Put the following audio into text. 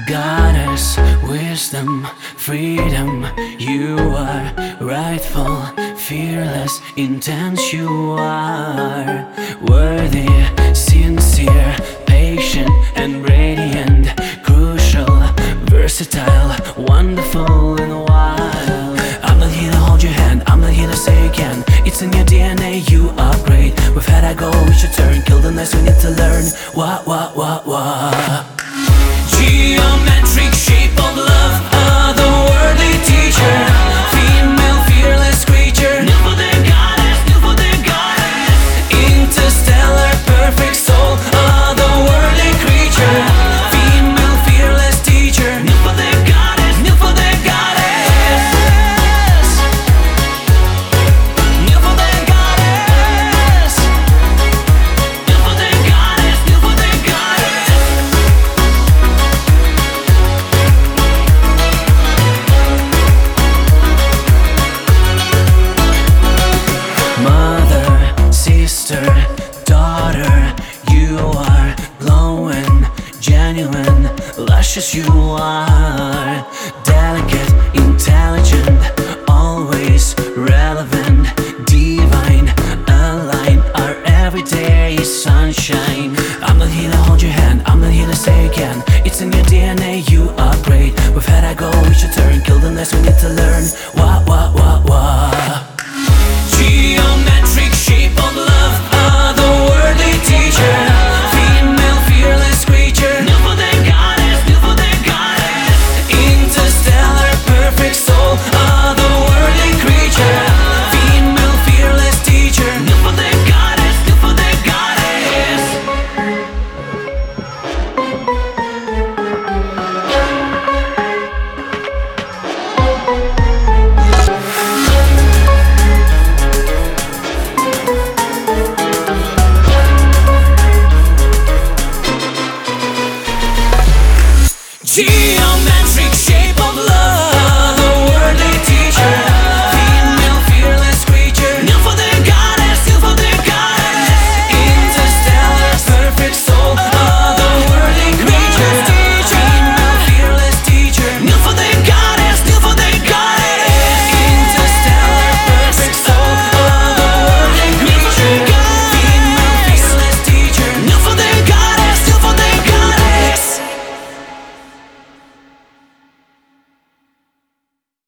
Goddess, wisdom, freedom, you are rightful, fearless, intense you are. Worthy, sincere, patient and radiant, crucial, versatile, wonderful and wild. I'm not here to hold your hand, I'm not here to say you can. It's in your DNA, you are great. We've had our go, we should turn. Kill the nice, we need to learn. What?